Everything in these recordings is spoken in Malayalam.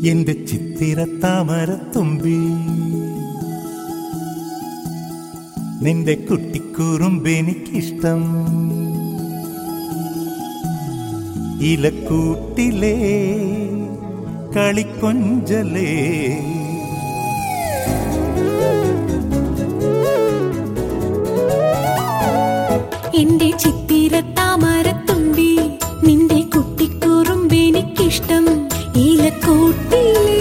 എന്റെ ചിത്തിരത്താമരത്തുമ്പി നിന്റെ കുട്ടിക്കുറുമ്പെനിക്കിഷ്ടം. ഇലക്കൂട്ടിലേ കളിക്കൊഞ്ചലേ എന്റെ ചിത്തിരത്താമരത്തുമ്പി നിന്റെ കുട്ടിക്കുറുമ്പെനിക്കിഷ്ടം. ഇലക്കൂട്ടിലേ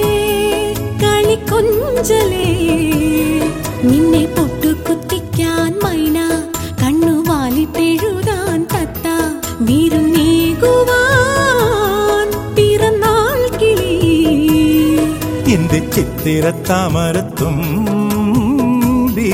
കളിക്കൊഞ്ചലേ നിന്നെ പൊട്ടുകുത്തിക്കാൻ മൈന, കണ്ണുവാലിട്ടെഴുതാൻ തത്ത, വിരുന്നേകുവാൻ പിറന്നാൾ കിളി. എന്റെ ചിത്തിരത്താമരത്തുമ്പി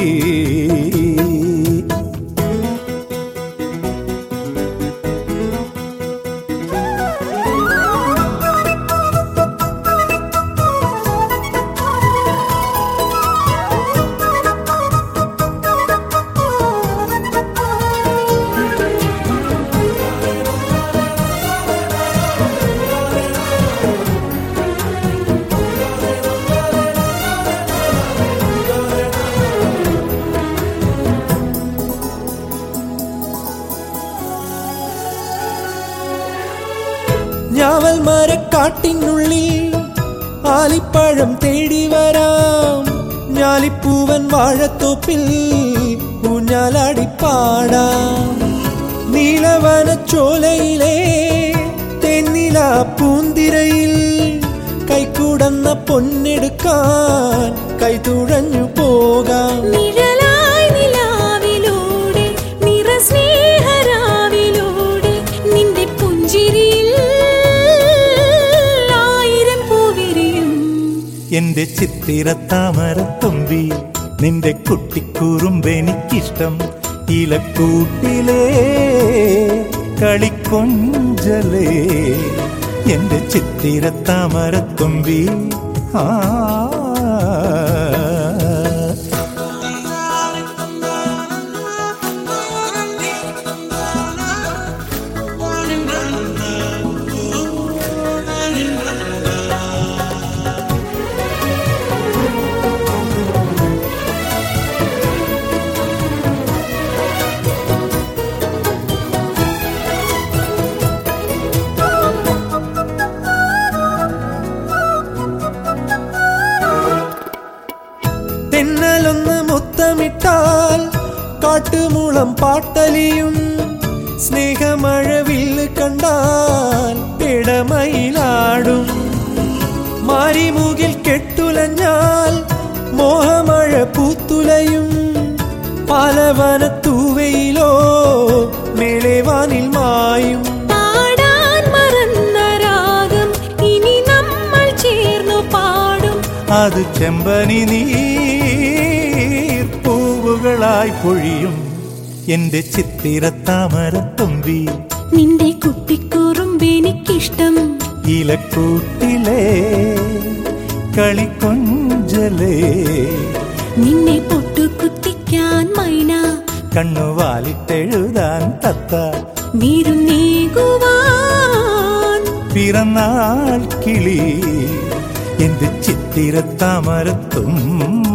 ഞാവൽ മരക്കാട്ടിനുള്ളിൽ ആലിപ്പഴം തേടി വരാം. ഞാലിപ്പൂവൻ വാഴത്തോപ്പിൽ ഊഞ്ഞാലാടിപ്പാടാം. നീലവനച്ചോലയിലെ തെന്നില പൂന്തിരയിൽ കൈക്കൂടന്ന പൊന്നെടുക്കാൻ കൈതുഴഞ്ഞു പോകാം. എന്റെ ചിത്തിരത്താമരത്തുമ്പി നിന്റെ കുട്ടിക്കുറുമ്പെനിക്കിഷ്ടം. ഇലക്കൂട്ടിലേ കളിക്കൊഞ്ചലേ എന്റെ ചിത്തിരത്താമരത്തുമ്പി ആ തെന്നലൊന്ന് മുത്തമിട്ടാൽ കാട്ടുമൂളം പാട്ടലിയും. സ്നേഹമഴവില്ല് കണ്ടാൽ പിടമയിലാടും. മാരിമൂകിൽ കെട്ടുലഞ്ഞാൽ മോഹമഴ പൂത്തുലയും. പാലവനത്തൂവയിലോ മേളേവാനിൽ മായും. അത് ചെമ്പനി നീർ പൂവുകളായി പൊഴിയും. എന്റെ ചിത്തിരത്താമരത്തുമ്പി നിന്റെ കുട്ടിക്കുറുമ്പെനിക്കിഷ്ടം. ഇലക്കൂട്ടിലേ കളിക്കൊഞ്ചലേ നിന്നെ പൊട്ടുകുത്തിക്കാൻ മൈന, കണ്ണുവാലിട്ടെഴുതാൻ തത്ത, വിരുന്നേകുവാൻ പിറന്നാൾ കിളി. എന്റെ ചിത്തിരത്താമരത്തുമ്പി